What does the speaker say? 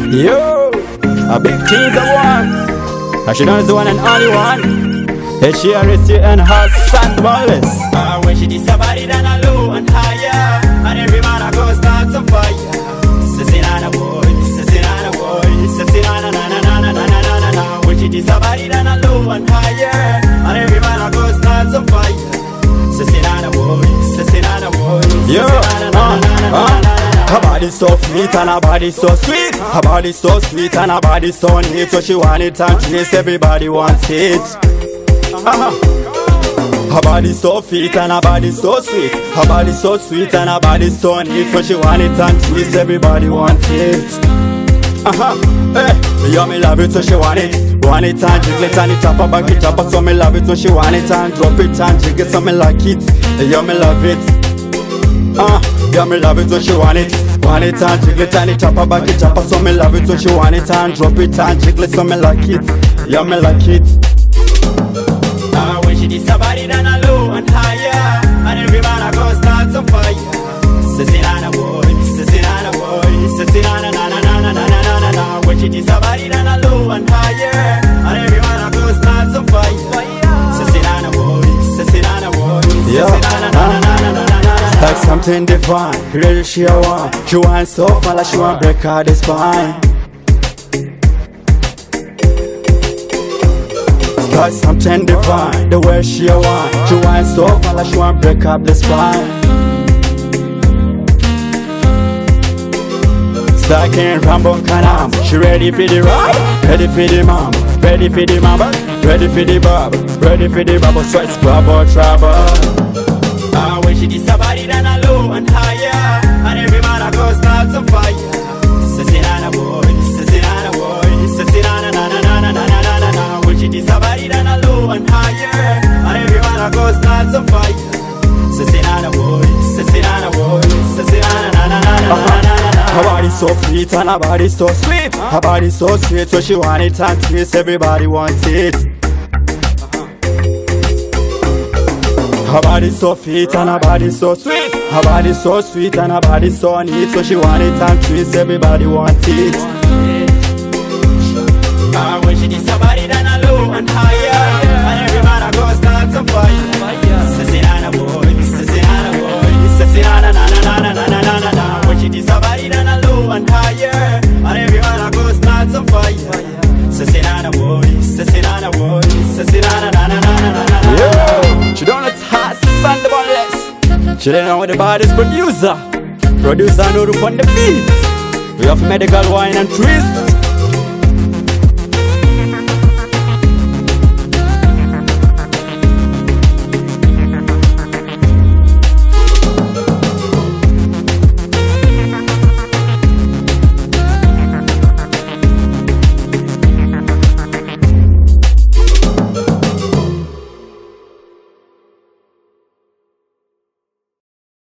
Yo, a big things I want. And she knows the one and only one. HRSU and Hassan Wallace. When she did somebody down a low and higher, and every man I go starts on fire. Sassinana boy, Sassinana boy, Sassinana na na na na na na na na. When she did somebody down a low and higher, and every man I go starts on fire. Sassinana boy, Sassinana boy, Sassinana na na na na na. Her body so sweet and her body so sweet. Her body so sweet and her body so neat. So she want it and taste, everybody wants it. Her body so fit and her body so sweet. Her body so sweet and her body so neat. So she want it and taste, everybody wants it. Hey, yo, me love it so she want it. Want it and jiggle it and it up her back it up. So me love it so she want it and drop it and jiggle it so me like it. Yo, me love it. Yeah, me love it so she want it. Want it and jiggle it and it up her back it up. So me love it so she want it and drop it and jiggle it so me like it. Yeah, me like it. When she did somebody down a low and higher, and every man I go starts on fire. Sassinana boy, Sassinana boy, Sassinana na na na na na na na na. When she did somebody down a low and higher, and every man I go starts on fire. Sassinana boy, Sassinana boy, Sassinana na na na na na na. Like something divine, really she a want. She want so far like she want break out the spine. Like something divine, the way she a want. She want so far like she want break up the spine. Stuck in Rambo Canam. She ready for the ride, ready for the mama, ready for the mama, ready for the baba, ready for the baba. Sweats bubble trouble. When she did somebody down a low and higher, and every man I go starts on fire. Sassinana boy, Sassinana boy, Sassinana na na na na na na na na. When she did somebody down a low and higher, and every man I go starts on fire. Sassinana boy, Sassinana boy, Sassinana na na na na na na na. Her body so sweet and her body so sweet. Her body so sweet so she want it and taste, everybody wants it. Her body so fit and her body so sweet. Her body so sweet and her body so neat. So she want it and twist, everybody wants it. When she did somebody down a low and higher, and every man I go starts on fire. Sassinana boy, Sassinana boy, Sassinana na na na na na na na na. When she did somebody down a low and higher, and every man I go starts on fire. Sassinana boy, Sassinana boy, Sassinana na na na na na na. Yo, she don't let Hassan the Wallace. She don't know what the baddest producer. Producer know on the beat. We have medical wine and twist.